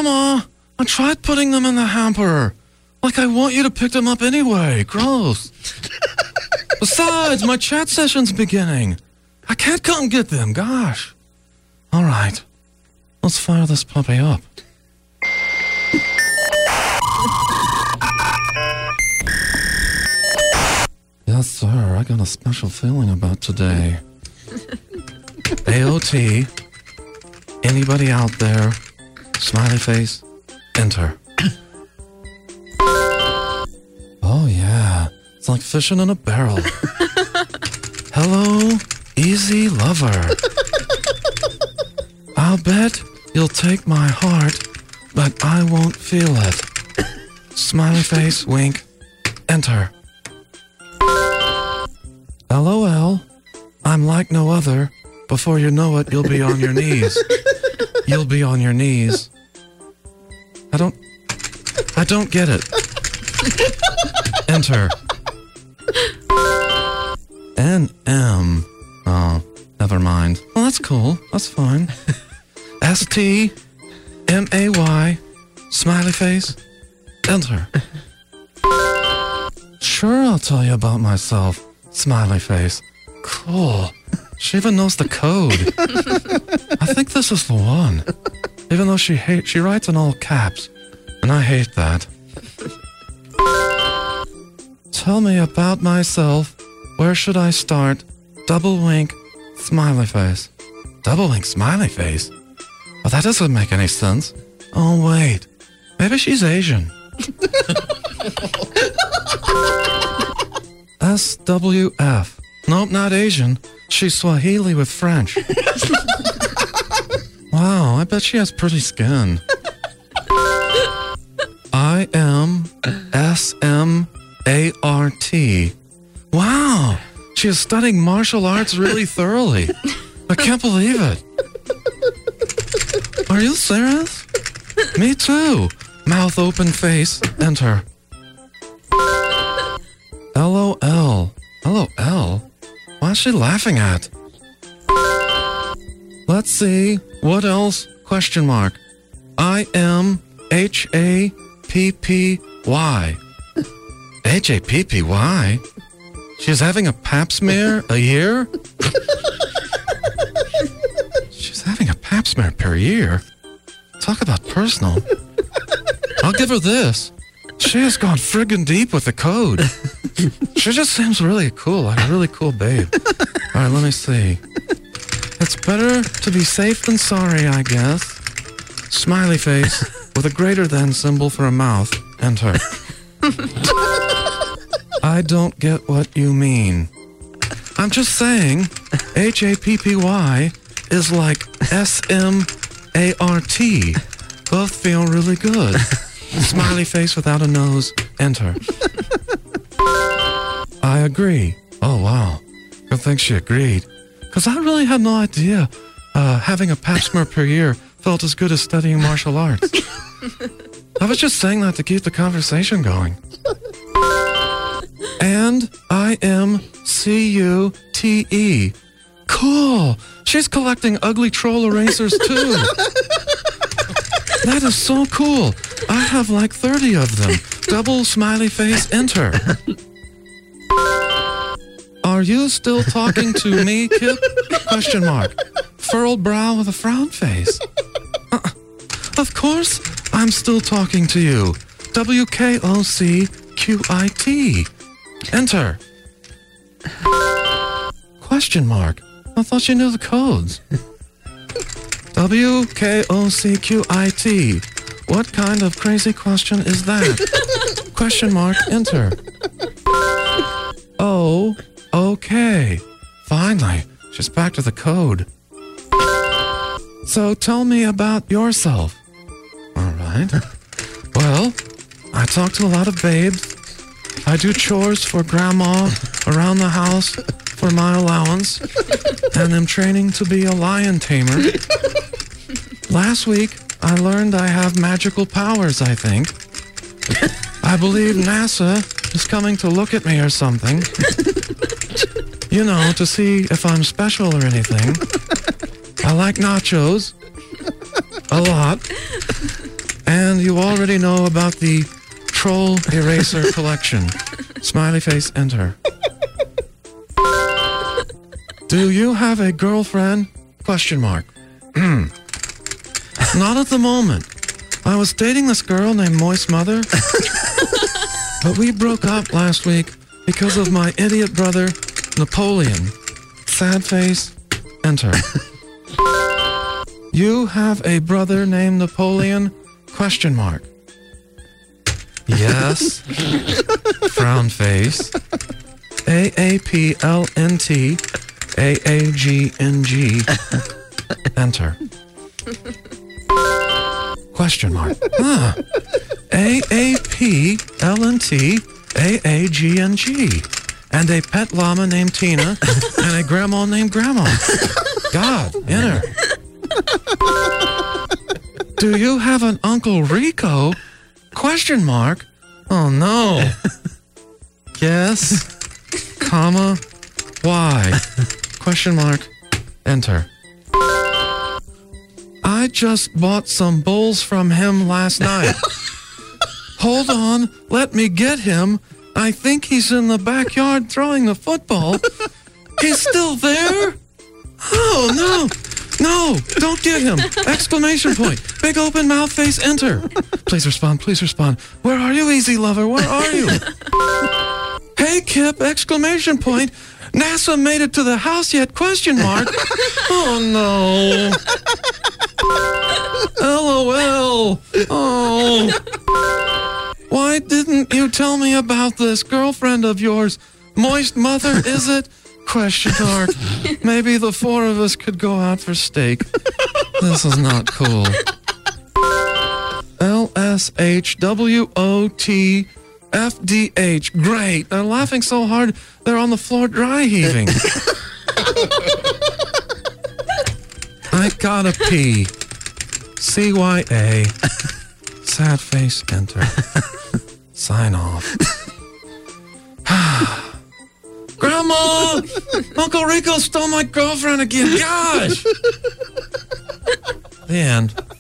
Grandma, I tried putting them in the hamper. Like I want you to pick them up anyway. Gross. Besides, my chat session's beginning. I can't come get them, gosh. All right, let's fire this puppy up. Yes, sir, I got a special feeling about today. AOT, anybody out there, smiley face, enter. Oh yeah, it's like fishing in a barrel. Hello, easy lover. I'll bet you'll take my heart, but I won't feel it. Smiley face, wink, enter. LOL, I'm like no other. Before you know it, you'll be on your knees. You'll be on your knees. I don't get it. Enter. NM. Oh, never mind. Well, that's cool. That's fine. STMAY. Smiley face. Enter. Sure, I'll tell you about myself. Smiley face. Cool. She even knows the code. I think this is the one. Even though she writes in all caps. And I hate that. Tell me about myself. Where should I start? Double wink, smiley face. Double wink, smiley face? Oh, that doesn't make any sense. Oh, wait. Maybe she's Asian. SWF. Nope, not Asian. She's Swahili with French. Wow, I bet she has pretty skin. I am SMART. Wow, she is studying martial arts really thoroughly. I can't believe it. Are you serious? Me too. Mouth open face, enter. LOL. LOL? What is she laughing at? Let's see. What else? Question mark. I am HAPPY. HAPPY? She's having a pap smear a year? She's having a pap smear per year? Talk about personal. I'll give her this. She has gone friggin' deep with the code. She just seems really cool, like a really cool babe. All right, let me see. It's better to be safe than sorry, I guess. Smiley face with a greater than symbol for a mouth. Enter. I don't get what you mean. I'm just saying, HAPPY is like SMART. Both feel really good. Smiley face without a nose. Enter. I agree. Oh, wow. Good thing she agreed. Because I really had no idea having a pap smear per year felt as good as studying martial arts. I was just saying that to keep the conversation going. And I am CUTE. Cool. She's collecting ugly troll erasers too. That is so cool. I have like 30 of them. Double smiley face, enter. Are you still talking to me, Kip? Question mark. Furrowed brow with a frown face. Of course, I'm still talking to you. WKOCQIT. Enter. Question mark. I thought you knew the codes. WKOCQIT. What kind of crazy question is that? Question mark, enter. Oh, okay. Finally, she's back to the code. So tell me about yourself. All right. Well, I talk to a lot of babes. I do chores for grandma around the house for my allowance, and am training to be a lion tamer. Last week, I learned I have magical powers, I think. I believe NASA is coming to look at me or something. You know, to see if I'm special or anything. I like nachos. A lot. And you already know about the Troll Eraser Collection. Smiley face, enter. Do you have a girlfriend? Question mark. Not at the moment. I was dating this girl named Moist Mother, but we broke up last week because of my idiot brother, Napoleon. Sad face, enter. You have a brother named Napoleon? Question mark. Yes. Frown face. AAPLNT AAGNG. Enter. Question mark. AAPLNT AAGNG. And a pet llama named Tina and a grandma named Grandma. God, enter. Do you have an Uncle Rico? Question mark. Oh no. Yes, comma, why? Question mark, enter. I just bought some bowls from him last night. Hold on, let me get him. I think he's in the backyard throwing the football. He's still there? Oh no, no, don't get him. Exclamation point, big open mouth face, enter. Please respond, please respond. Where are you, easy lover, where are you? Hey Kip, exclamation point. NASA made it to the house yet, question mark. Oh no. LOL. Oh. Why didn't you tell me about this girlfriend of yours? Moist Mother, is it? Question mark. Maybe the four of us could go out for steak. This is not cool. LSHWOTFDH. Great. They're laughing so hard, they're on the floor dry heaving. I gotta pee. CYA. Sad face, enter. Sign off. Grandma! Uncle Rico stole my girlfriend again. Gosh! The end.